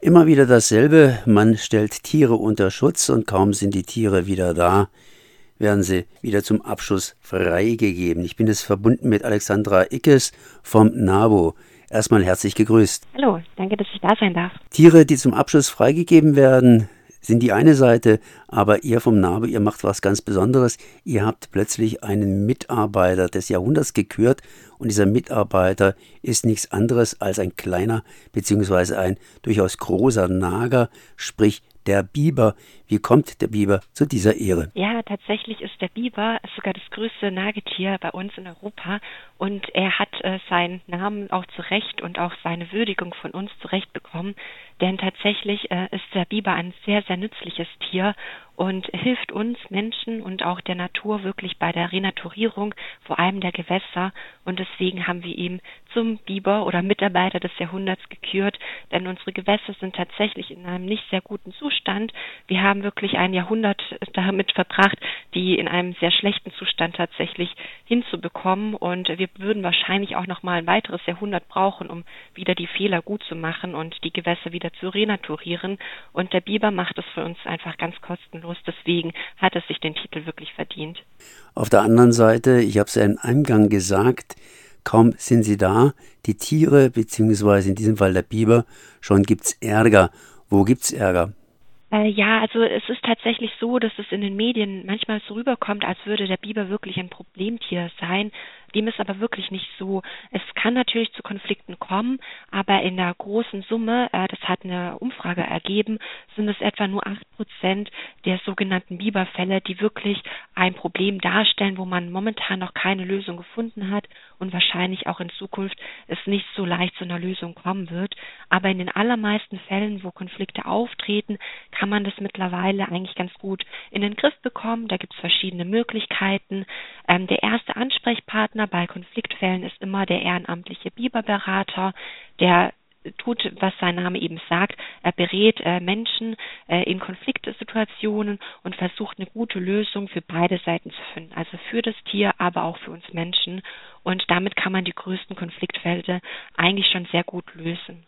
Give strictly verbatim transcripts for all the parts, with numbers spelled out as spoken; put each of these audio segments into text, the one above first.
Immer wieder dasselbe, man stellt Tiere unter Schutz und kaum sind die Tiere wieder da, werden sie wieder zum Abschuss freigegeben. Ich bin jetzt verbunden mit Alexandra Ickes vom NABU. Erstmal herzlich gegrüßt. Hallo, danke, dass ich da sein darf. Tiere, die zum Abschuss freigegeben werden, sind die eine Seite, aber ihr vom NABU, ihr macht was ganz Besonderes. Ihr habt plötzlich einen Mitarbeiter des Jahrhunderts gekürt und dieser Mitarbeiter ist nichts anderes als ein kleiner bzw. ein durchaus großer Nager, sprich der Biber. Wie kommt der Biber zu dieser Ehre? Ja, tatsächlich ist der Biber sogar das größte Nagetier bei uns in Europa und er hat äh, seinen Namen auch zu Recht und auch seine Würdigung von uns zurecht bekommen, denn tatsächlich äh, ist der Biber ein sehr, sehr nützliches Tier und hilft uns Menschen und auch der Natur wirklich bei der Renaturierung, vor allem der Gewässer, und deswegen haben wir ihn zum Biber oder Mitarbeiter des Jahrhunderts gekürt, denn unsere Gewässer sind tatsächlich in einem nicht sehr guten Zustand. Wir haben wirklich ein Jahrhundert damit verbracht, die in einem sehr schlechten Zustand tatsächlich hinzubekommen, und wir würden wahrscheinlich auch noch mal ein weiteres Jahrhundert brauchen, um wieder die Fehler gut zu machen und die Gewässer wieder zu renaturieren, und der Biber macht es für uns einfach ganz kostenlos, deswegen hat es sich den Titel wirklich verdient. Auf der anderen Seite, ich habe es ja im Eingang gesagt, kaum sind sie da, die Tiere, beziehungsweise in diesem Fall der Biber, schon gibt's Ärger. Wo gibt's Ärger? Äh, ja, also es ist tatsächlich so, dass es in den Medien manchmal so rüberkommt, als würde der Biber wirklich ein Problemtier sein. Dem ist aber wirklich nicht so. Es kann natürlich zu Konflikten kommen, aber in der großen Summe, äh, das hat eine Umfrage ergeben, sind es etwa nur acht Prozent der sogenannten Biberfälle, die wirklich ein Problem darstellen, wo man momentan noch keine Lösung gefunden hat und wahrscheinlich auch in Zukunft es nicht so leicht zu einer Lösung kommen wird. Aber in den allermeisten Fällen, wo Konflikte auftreten, kann man das mittlerweile eigentlich ganz gut in den Griff bekommen. Da gibt es verschiedene Möglichkeiten. Ähm, der erste Ansprechpartner bei Konfliktfällen ist immer der ehrenamtliche Biberberater, der tut, was sein Name eben sagt. Er berät äh, Menschen äh, in Konfliktsituationen und versucht, eine gute Lösung für beide Seiten zu finden, also für das Tier, aber auch für uns Menschen. Und damit kann man die größten Konfliktfälle eigentlich schon sehr gut lösen.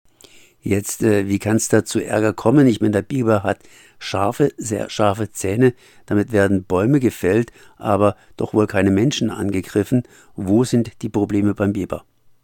Jetzt, äh, wie kann es da zu Ärger kommen? Ich meine, der Biber hat scharfe, sehr scharfe Zähne. Damit werden Bäume gefällt, aber doch wohl keine Menschen angegriffen. Wo sind die Probleme beim Biber?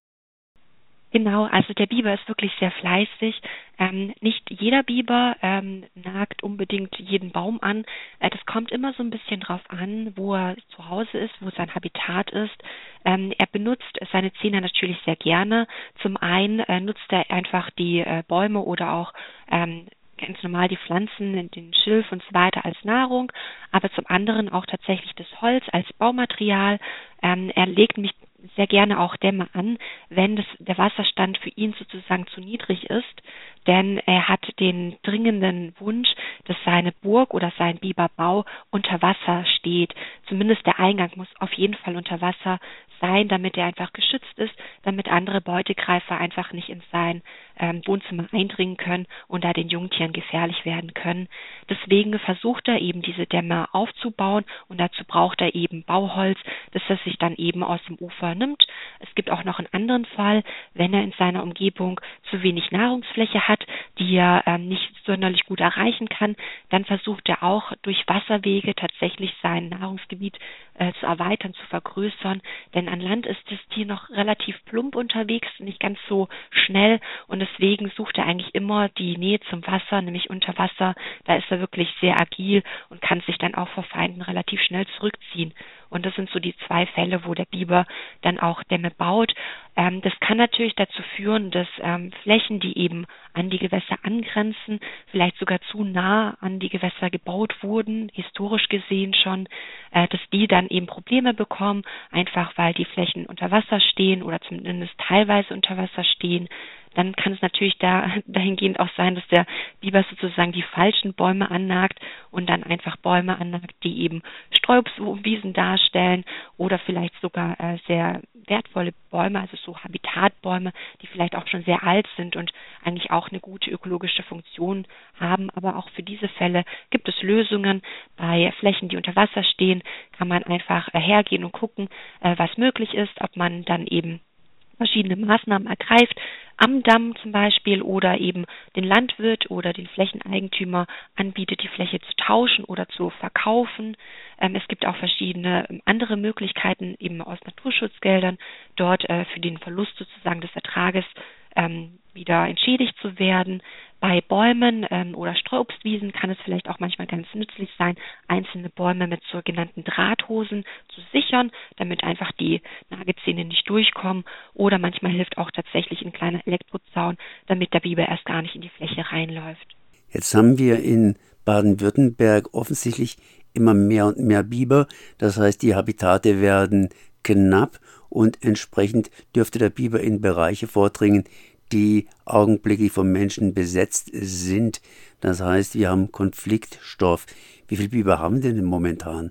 Genau, also der Biber ist wirklich sehr fleißig. Ähm, nicht jeder Biber ähm, nagt unbedingt jeden Baum an. Äh, das kommt immer so ein bisschen drauf an, wo er zu Hause ist, wo sein Habitat ist. Ähm, er benutzt seine Zähne natürlich sehr gerne. Zum einen äh, nutzt er einfach die äh, Bäume oder auch ähm, ganz normal die Pflanzen, den Schilf und so weiter als Nahrung, aber zum anderen auch tatsächlich das Holz als Baumaterial. Ähm, er legt nämlich sehr gerne auch Dämme an, wenn das, der Wasserstand für ihn sozusagen zu niedrig ist, denn er hat den dringenden Wunsch, dass seine Burg oder sein Biberbau unter Wasser steht. Zumindest der Eingang muss auf jeden Fall unter Wasser sein, damit er einfach geschützt ist, damit andere Beutegreifer einfach nicht in sein ähm, Wohnzimmer eindringen können und da den Jungtieren gefährlich werden können. Deswegen versucht er eben diese Dämme aufzubauen, und dazu braucht er eben Bauholz, das er sich dann eben aus dem Ufer nimmt. Es gibt auch noch einen anderen Fall, wenn er in seiner Umgebung zu wenig Nahrungsfläche hat, die er ähm, nicht sonderlich gut erreichen kann, dann versucht er auch durch Wasserwege tatsächlich sein Nahrungsgebiet äh, zu erweitern, zu vergrößern, denn an Land ist das Tier noch relativ plump unterwegs, nicht ganz so schnell, und deswegen sucht er eigentlich immer die Nähe zum Wasser, nämlich unter Wasser. Da ist er wirklich sehr agil und kann sich dann auch vor Feinden relativ schnell zurückziehen. Und das sind so die zwei Fälle, wo der Biber dann auch Dämme baut. Ähm, das kann natürlich dazu führen, dass ähm, Flächen, die eben an die Gewässer angrenzen, vielleicht sogar zu nah an die Gewässer gebaut wurden, historisch gesehen schon, äh, dass die dann eben Probleme bekommen, einfach weil die Flächen unter Wasser stehen oder zumindest teilweise unter Wasser stehen. Dann kann es natürlich da, dahingehend auch sein, dass der Biber sozusagen die falschen Bäume annagt und dann einfach Bäume annagt, die eben Streuobstwiesen darstellen oder vielleicht sogar äh, sehr wertvolle Bäume, also so Habitatbäume, die vielleicht auch schon sehr alt sind und eigentlich auch eine gute ökologische Funktion haben. Aber auch für diese Fälle gibt es Lösungen. Bei Flächen, die unter Wasser stehen, kann man einfach äh, hergehen und gucken, äh, was möglich ist, ob man dann eben verschiedene Maßnahmen ergreift, am Damm zum Beispiel, oder eben den Landwirt oder den Flächeneigentümer anbietet, die Fläche zu tauschen oder zu verkaufen. Ähm, es gibt auch verschiedene ähm, andere Möglichkeiten, eben aus Naturschutzgeldern, dort äh, für den Verlust sozusagen des Ertrages ähm, wieder entschädigt zu werden. Bei Bäumen ähm, oder Streuobstwiesen kann es vielleicht auch manchmal ganz nützlich sein, einzelne Bäume mit sogenannten Drahthosen zu sichern, damit einfach die Nagezähne nicht durchkommen. Oder manchmal hilft auch tatsächlich ein kleiner Elektrozaun, damit der Biber erst gar nicht in die Fläche reinläuft. Jetzt haben wir in Baden-Württemberg offensichtlich immer mehr und mehr Biber. Das heißt, die Habitate werden knapp und entsprechend dürfte der Biber in Bereiche vordringen, die augenblicklich vom Menschen besetzt sind. Das heißt, wir haben Konfliktstoff. Wie viele Biber haben wir denn momentan?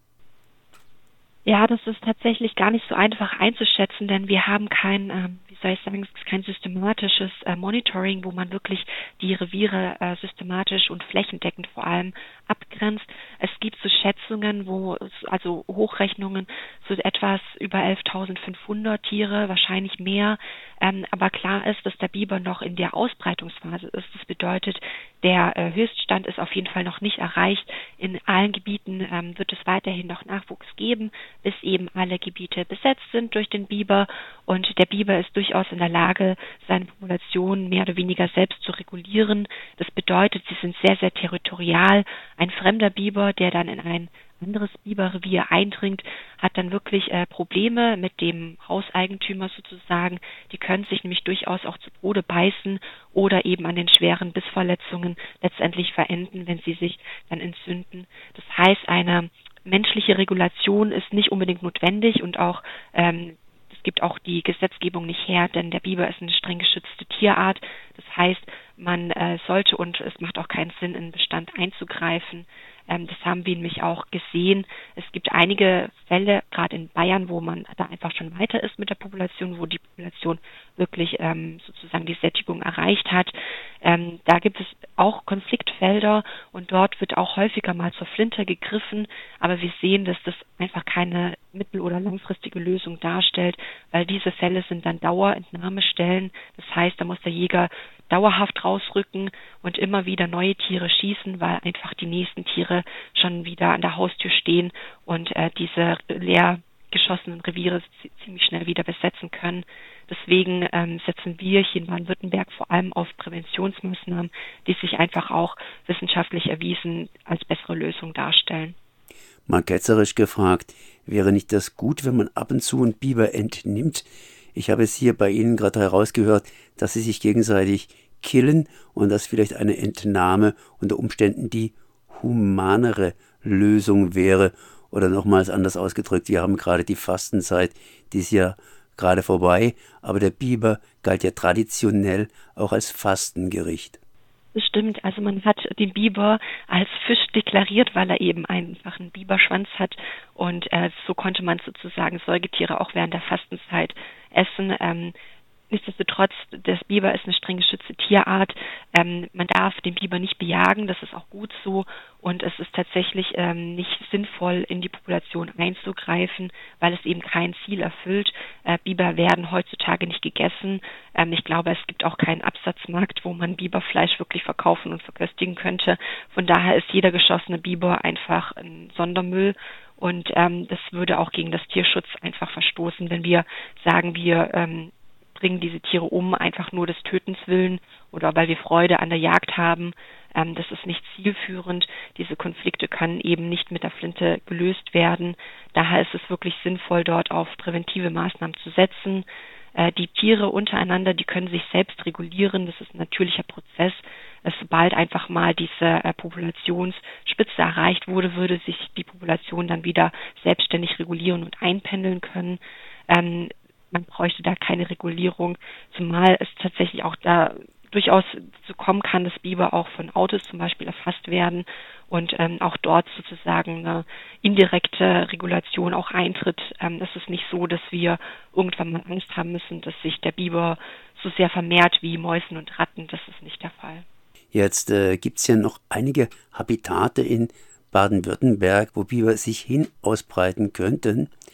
Ja, das ist tatsächlich gar nicht so einfach einzuschätzen, denn wir haben kein, ähm, wie soll ich sagen, kein systematisches äh, Monitoring, wo man wirklich die Reviere äh, systematisch und flächendeckend vor allem abgrenzt. Es gibt so Schätzungen, wo es, also Hochrechnungen, so etwas über elftausendfünfhundert Tiere, wahrscheinlich mehr. Ähm, aber klar ist, dass der Biber noch in der Ausbreitungsphase ist. Das bedeutet, der äh, Höchststand ist auf jeden Fall noch nicht erreicht. In allen Gebieten ähm, wird es weiterhin noch Nachwuchs geben, bis eben alle Gebiete besetzt sind durch den Biber. Und der Biber ist durchaus in der Lage, seine Population mehr oder weniger selbst zu regulieren. Das bedeutet, sie sind sehr, sehr territorial. Ein fremder Biber, der dann in ein anderes Biberrevier eindringt, hat dann wirklich äh, Probleme mit dem Hauseigentümer sozusagen. Die können sich nämlich durchaus auch zu Tode beißen oder eben an den schweren Bissverletzungen letztendlich verenden, wenn sie sich dann entzünden. Das heißt, eine menschliche Regulation ist nicht unbedingt notwendig und auch ähm, es gibt auch die Gesetzgebung nicht her, denn der Biber ist eine streng geschützte Tierart. Das heißt, man äh, sollte und es macht auch keinen Sinn, in den Bestand einzugreifen. Ähm, das haben wir nämlich auch gesehen. Es gibt einige Fälle, gerade in Bayern, wo man da einfach schon weiter ist mit der Population, wo die Population wirklich ähm, sozusagen die Sättigung erreicht hat. Ähm, da gibt es auch Konfliktfelder und dort wird auch häufiger mal zur Flinte gegriffen. Aber wir sehen, dass das einfach keine mittel- oder langfristige Lösung darstellt, weil diese Fälle sind dann Dauerentnahmestellen. Das heißt, da muss der Jäger dauerhaft rausrücken und immer wieder neue Tiere schießen, weil einfach die nächsten Tiere schon wieder an der Haustür stehen und äh, diese leer geschossenen Reviere ziemlich schnell wieder besetzen können. Deswegen ähm, setzen wir hier in Baden-Württemberg vor allem auf Präventionsmaßnahmen, die sich einfach auch wissenschaftlich erwiesen als bessere Lösung darstellen. Mal ketzerisch gefragt, wäre nicht das gut, wenn man ab und zu einen Biber entnimmt? Ich habe es hier bei Ihnen gerade herausgehört, dass sie sich gegenseitig killen und dass vielleicht eine Entnahme unter Umständen die humanere Lösung wäre. Oder nochmals anders ausgedrückt, wir haben gerade die Fastenzeit, die ist ja gerade vorbei, aber der Biber galt ja traditionell auch als Fastengericht. Das stimmt, also man hat den Biber als Fisch deklariert, weil er eben einfach einen Biberschwanz hat und äh, so konnte man sozusagen Säugetiere auch während der Fastenzeit essen. Ähm, Nichtsdestotrotz, das Biber ist eine streng geschützte Tierart. Ähm, man darf den Biber nicht bejagen, das ist auch gut so. Und es ist tatsächlich ähm, nicht sinnvoll, in die Population einzugreifen, weil es eben kein Ziel erfüllt. Äh, Biber werden heutzutage nicht gegessen. Ähm, ich glaube, es gibt auch keinen Absatzmarkt, wo man Biberfleisch wirklich verkaufen und verköstigen könnte. Von daher ist jeder geschossene Biber einfach ein Sondermüll. Und ähm, das würde auch gegen das Tierschutz einfach verstoßen, wenn wir sagen, wir ähm, bringen diese Tiere um, einfach nur des Tötens willen oder weil wir Freude an der Jagd haben. Ähm, das ist nicht zielführend. Diese Konflikte können eben nicht mit der Flinte gelöst werden. Daher ist es wirklich sinnvoll, dort auf präventive Maßnahmen zu setzen. Äh, die Tiere untereinander, die können sich selbst regulieren. Das ist ein natürlicher Prozess. Äh, sobald einfach mal diese äh, Populationsspitze erreicht wurde, würde sich die Population dann wieder selbstständig regulieren und einpendeln können. Ähm, Man bräuchte da keine Regulierung, zumal es tatsächlich auch da durchaus so kommen kann, dass Biber auch von Autos zum Beispiel erfasst werden und ähm, auch dort sozusagen eine indirekte Regulation auch eintritt. Ähm, es ist nicht so, dass wir irgendwann mal Angst haben müssen, dass sich der Biber so sehr vermehrt wie Mäusen und Ratten. Das ist nicht der Fall. Jetzt äh, gibt es ja noch einige Habitate in Baden-Württemberg, wo Biber sich hin ausbreiten könnten.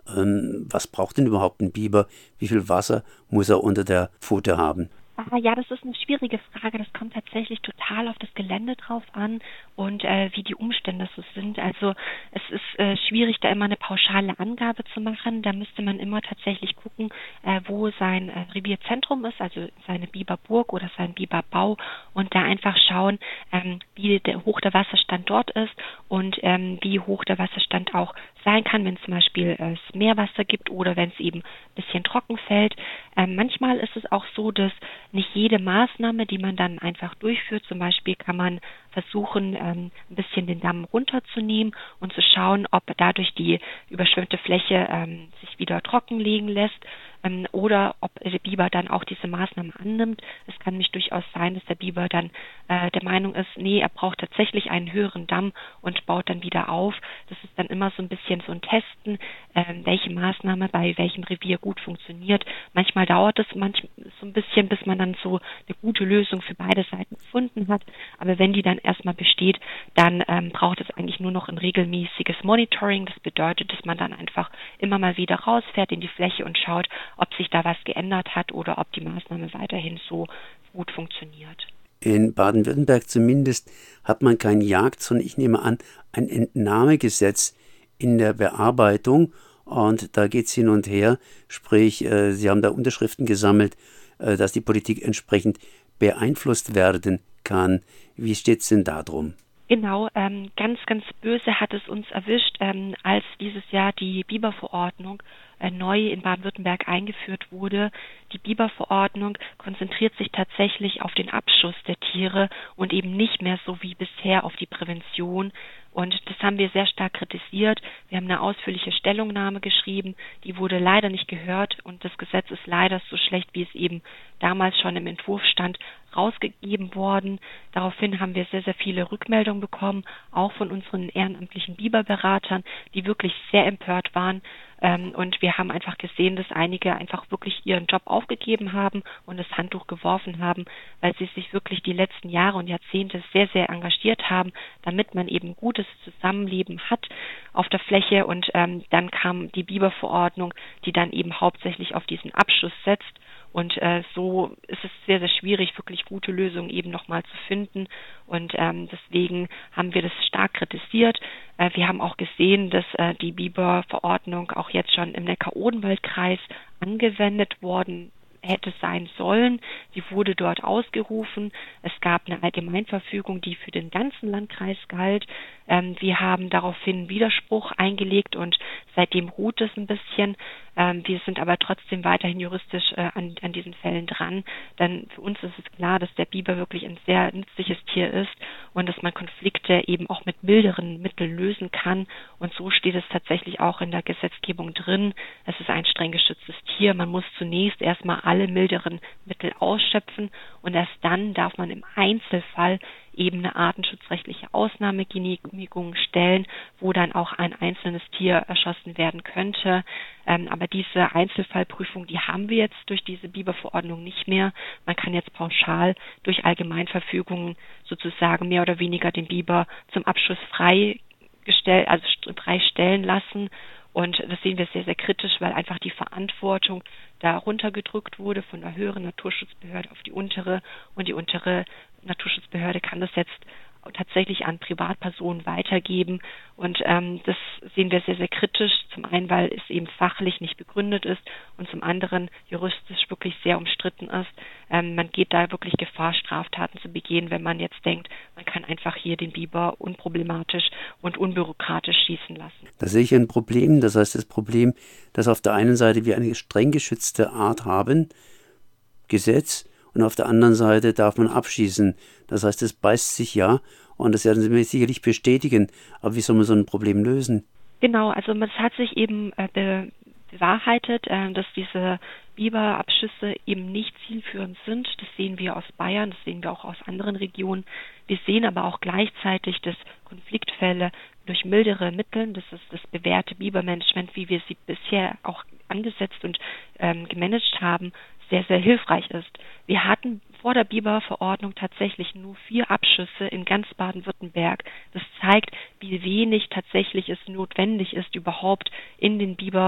Ähm, was braucht denn überhaupt ein Biber? Wie viel Wasser muss er unter der Pfote haben? Ah, ja, das ist eine schwierige Frage. Das kommt tatsächlich total auf das Gelände drauf an und äh, wie die Umstände so sind. Also es ist äh, schwierig, da immer eine pauschale Angabe zu machen. Da müsste man immer tatsächlich gucken, äh, wo sein äh, Revierzentrum ist, also seine Biberburg oder sein Biberbau, und da einfach schauen, ähm, wie der, hoch der Wasserstand dort ist und ähm, wie hoch der Wasserstand auch sein kann, wenn es zum Beispiel äh, es Meerwasser gibt oder wenn es eben ein bisschen trocken fällt. Ähm, manchmal ist es auch so, dass nicht jede Maßnahme, die man dann einfach durchführt, zum Beispiel kann man versuchen, ähm, ein bisschen den Damm runterzunehmen und zu schauen, ob dadurch die überschwemmte Fläche ähm, sich wieder trockenlegen lässt, ähm, oder ob der Biber dann auch diese Maßnahme annimmt. Es kann nämlich durchaus sein, dass der Biber dann äh, der Meinung ist, nee, er braucht tatsächlich einen höheren Damm und baut dann wieder auf. Das ist dann immer so ein bisschen so ein Testen, äh, welche Maßnahme bei welchem Revier gut funktioniert. Manchmal dauert es manchmal so ein bisschen, bis man dann so eine gute Lösung für beide Seiten gefunden hat. Aber wenn die dann erstmal besteht, dann ähm, braucht es eigentlich nur noch ein regelmäßiges Monitoring. Das bedeutet, dass man dann einfach immer mal wieder rausfährt in die Fläche und schaut, ob sich da was geändert hat oder ob die Maßnahme weiterhin so gut funktioniert. In Baden-Württemberg zumindest hat man kein Jagd, sondern ich nehme an, ein Entnahmegesetz in der Bearbeitung. Und da geht es hin und her, sprich, äh, Sie haben da Unterschriften gesammelt, äh, dass die Politik entsprechend beeinflusst werden kann. Wie steht es denn da drum? Genau, ähm, ganz, ganz böse hat es uns erwischt, ähm, als dieses Jahr die Biberverordnung äh, neu in Baden-Württemberg eingeführt wurde. Die Biberverordnung konzentriert sich tatsächlich auf den Abschuss der Tiere und eben nicht mehr so wie bisher auf die Prävention. Und das haben wir sehr stark kritisiert. Wir haben eine ausführliche Stellungnahme geschrieben, die wurde leider nicht gehört und das Gesetz ist leider so schlecht, wie es eben damals schon im Entwurf stand, rausgegeben worden. Daraufhin haben wir sehr, sehr viele Rückmeldungen bekommen, auch von unseren ehrenamtlichen Biberberatern, die wirklich sehr empört waren. Ähm, und wir haben einfach gesehen, dass einige einfach wirklich ihren Job aufgegeben haben und das Handtuch geworfen haben, weil sie sich wirklich die letzten Jahre und Jahrzehnte sehr, sehr engagiert haben, damit man eben gutes Zusammenleben hat auf der Fläche. Und ähm, dann kam die Biberverordnung, die dann eben hauptsächlich auf diesen Abschuss setzt. Und äh, so ist es sehr, sehr schwierig, wirklich gute Lösungen eben nochmal zu finden. Und ähm, deswegen haben wir das stark kritisiert. Äh, wir haben auch gesehen, dass äh, die Biberverordnung auch jetzt schon im Neckar-Odenwald-Kreis angewendet worden hätte sein sollen. Sie wurde dort ausgerufen. Es gab eine Allgemeinverfügung, die für den ganzen Landkreis galt. Ähm, wir haben daraufhin Widerspruch eingelegt und seitdem ruht es ein bisschen. Ähm, wir sind aber trotzdem weiterhin juristisch äh, an, an diesen Fällen dran, denn für uns ist es klar, dass der Biber wirklich ein sehr nützliches Tier ist und dass man Konflikte eben auch mit milderen Mitteln lösen kann. Und so steht es tatsächlich auch in der Gesetzgebung drin. Es ist ein streng geschütztes Tier. Man muss zunächst erstmal alle milderen Mittel ausschöpfen und erst dann darf man im Einzelfall eben eine artenschutzrechtliche Ausnahmegenehmigung stellen, wo dann auch ein einzelnes Tier erschossen werden könnte. Ähm, aber diese Einzelfallprüfung, die haben wir jetzt durch diese Biberverordnung nicht mehr. Man kann jetzt pauschal durch Allgemeinverfügungen sozusagen mehr oder weniger den Biber zum Abschuss freigestellt, also freistellen lassen. Und das sehen wir sehr, sehr kritisch, weil einfach die Verantwortung da runtergedrückt wurde von der höheren Naturschutzbehörde auf die untere. Und die untere Naturschutzbehörde kann das jetzt tatsächlich an Privatpersonen weitergeben. Und ähm, das sehen wir sehr, sehr kritisch. Zum einen, weil es eben fachlich nicht begründet ist und zum anderen juristisch wirklich sehr umstritten ist. Ähm, man geht da wirklich Gefahr, Straftaten zu begehen, wenn man jetzt denkt, man kann einfach hier den Biber unproblematisch und unbürokratisch schießen lassen. Da sehe ich ein Problem. Das heißt, das Problem, dass auf der einen Seite wir eine streng geschützte Art haben, Gesetz, und auf der anderen Seite darf man abschießen. Das heißt, es beißt sich ja und das werden Sie mir sicherlich bestätigen. Aber wie soll man so ein Problem lösen? Genau, also es hat sich eben äh, be bewahrheitet, äh, dass diese Biberabschüsse eben nicht zielführend sind. Das sehen wir aus Bayern, das sehen wir auch aus anderen Regionen. Wir sehen aber auch gleichzeitig, dass Konfliktfälle durch mildere Mittel, das ist das bewährte Bibermanagement, wie wir sie bisher auch angesetzt und ähm, gemanagt haben, sehr, sehr hilfreich ist. Wir hatten vor der Biberverordnung tatsächlich nur vier Abschüsse in ganz Baden-Württemberg. Das zeigt, wie wenig tatsächlich es notwendig ist, überhaupt in den Biber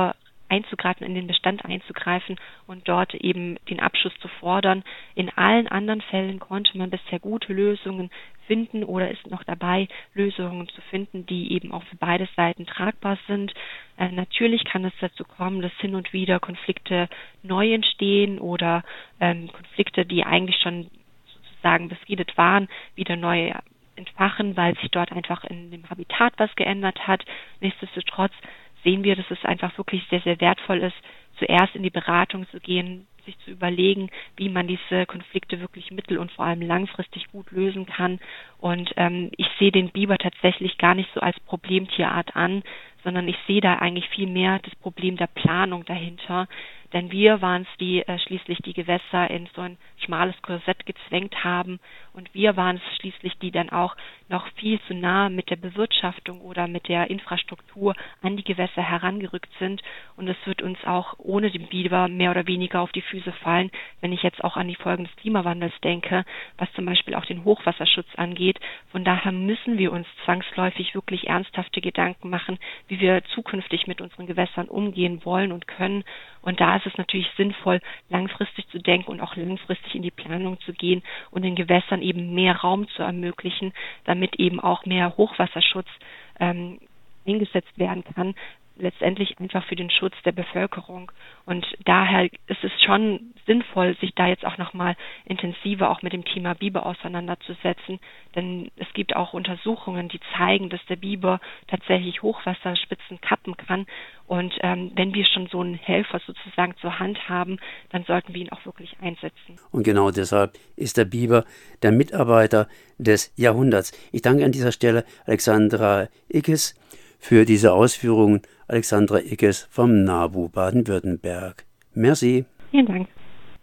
einzugreifen, in den Bestand einzugreifen und dort eben den Abschuss zu fordern. In allen anderen Fällen konnte man bisher gute Lösungen finden oder ist noch dabei, Lösungen zu finden, die eben auch für beide Seiten tragbar sind. Äh, natürlich kann es dazu kommen, dass hin und wieder Konflikte neu entstehen oder ähm, Konflikte, die eigentlich schon sozusagen befriedet waren, wieder neu entfachen, weil sich dort einfach in dem Habitat was geändert hat. Nichtsdestotrotz sehen wir, dass es einfach wirklich sehr, sehr wertvoll ist, zuerst in die Beratung zu gehen, sich zu überlegen, wie man diese Konflikte wirklich mittel- und vor allem langfristig gut lösen kann. Und ähm, ich sehe den Biber tatsächlich gar nicht so als Problemtierart an, sondern ich sehe da eigentlich viel mehr das Problem der Planung dahinter. Denn wir waren es, die äh, schließlich die Gewässer in so ein schmales Korsett gezwängt haben. Und wir waren es schließlich, die dann auch noch viel zu nah mit der Bewirtschaftung oder mit der Infrastruktur an die Gewässer herangerückt sind. Und es wird uns auch ohne den Biber mehr oder weniger auf die Füße fallen, wenn ich jetzt auch an die Folgen des Klimawandels denke, was zum Beispiel auch den Hochwasserschutz angeht. Von daher müssen wir uns zwangsläufig wirklich ernsthafte Gedanken machen, wie wir zukünftig mit unseren Gewässern umgehen wollen und können. Und da ist es natürlich sinnvoll, langfristig zu denken und auch langfristig in die Planung zu gehen und den Gewässern eben mehr Raum zu ermöglichen, damit eben auch mehr Hochwasserschutz ähm, eingesetzt werden kann, letztendlich einfach für den Schutz der Bevölkerung. Und daher ist es schon sinnvoll, sich da jetzt auch nochmal intensiver auch mit dem Thema Biber auseinanderzusetzen. Denn es gibt auch Untersuchungen, die zeigen, dass der Biber tatsächlich Hochwasserspitzen kappen kann. Und ähm, wenn wir schon so einen Helfer sozusagen zur Hand haben, dann sollten wir ihn auch wirklich einsetzen. Und genau deshalb ist der Biber der Mitarbeiter des Jahrhunderts. Ich danke an dieser Stelle Alexandra Ickes für diese Ausführungen. Alexandra Ickes vom NABU Baden-Württemberg. Merci. Vielen Dank.